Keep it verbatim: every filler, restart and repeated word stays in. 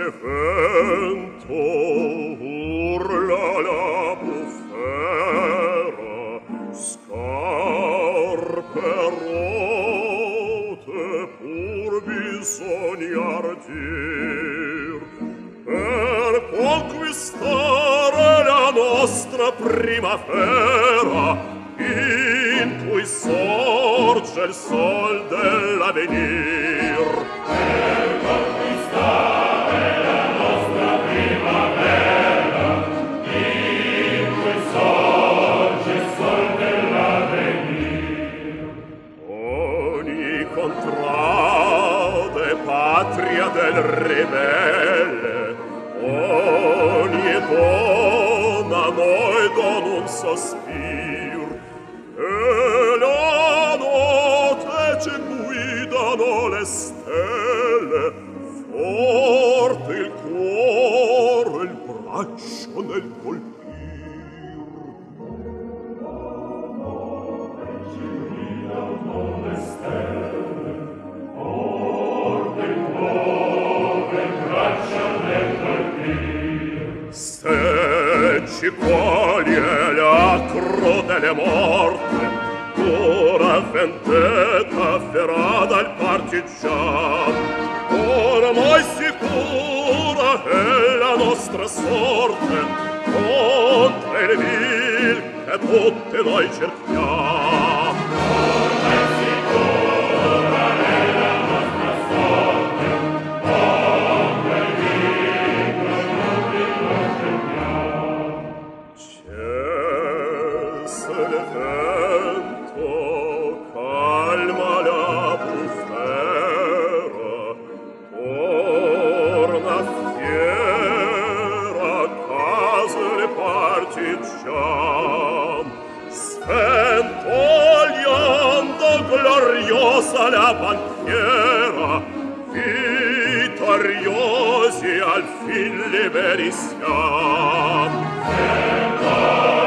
vento urla la bufera, scarpe rotte pur bisogna ardir per conquistare la nostra primavera, in cui sorge il sol dell'avvenir. Per conquistare la nostra primavera, in cui sorge il sol dell'avvenir. Ogni contrade patria del ribelle, ogni donna noi con un sospir, e la notte ci guidano le stelle, forte il cuore, il braccio nel colpir. La notte ci guidano le stelle, forte il cuore, il braccio nel colpir. Se ci coglie la crudele morte, ora vendetta farà dal partigian, ormai sicura è la nostra sorte contro il vil che tutti noi cerchiamo. Ormai sicura è la nostra sorte contro il vil che tutti noi cerchiamo. Cessa il vento, calma la bufera, torna fiera a casa le partigian, sventogliando gloriosa la bandiera, vittoriosi al fin liberi siam.